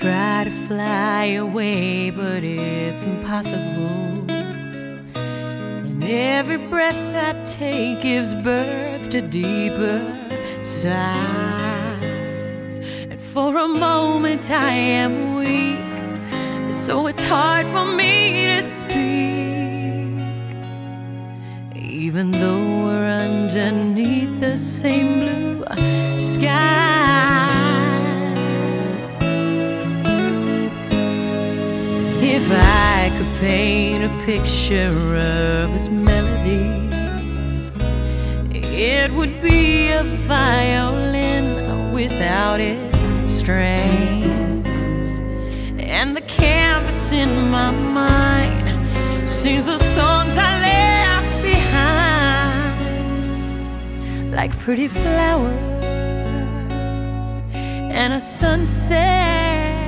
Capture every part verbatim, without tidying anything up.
try to fly away, but it's impossible. And every breath I take gives birth to deeper sighs. And for a moment I am weak, so it's hard for me to speak, even though we're underneath the same blue sky. If I could paint a picture of this melody, it would be a violin without its strings, and the canvas in my mind sings the songs I left behind, like pretty flowers and a sunset.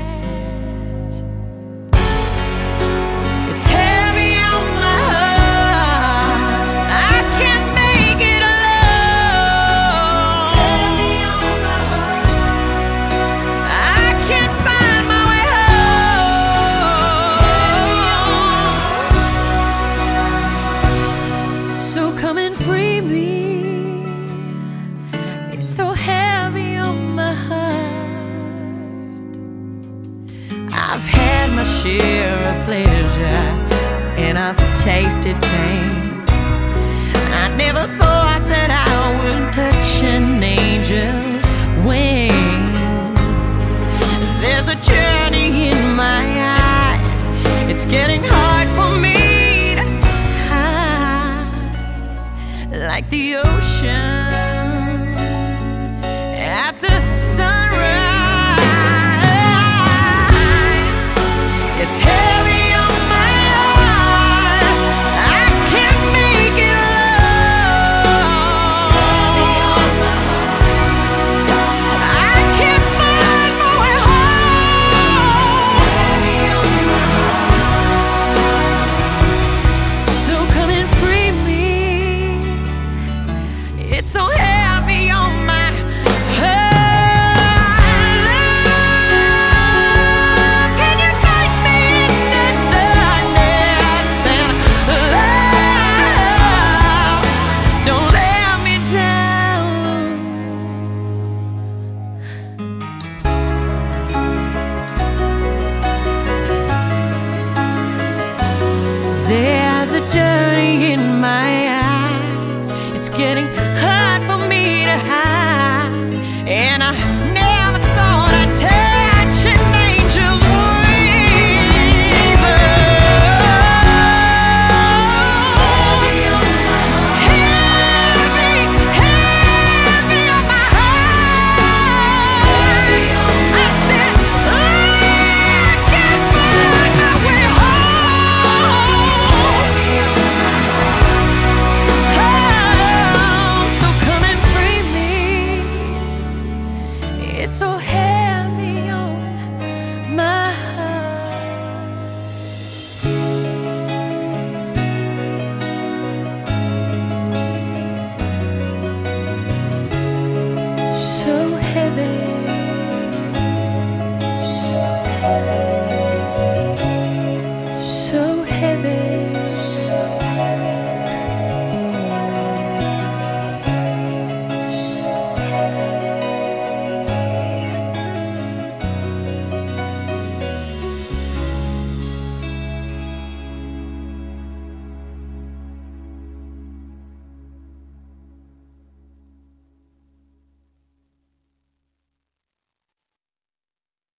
It's heavy on my heart, I can't make it alone. Heavy on my heart, I can't find my way home. So come and free me, it's so heavy on my heart. I've had my share of pleasure and I've tasted pain. I never thought that I would touch an angel's wings. There's a journey in my eyes, it's getting hard for me to hide, like the ocean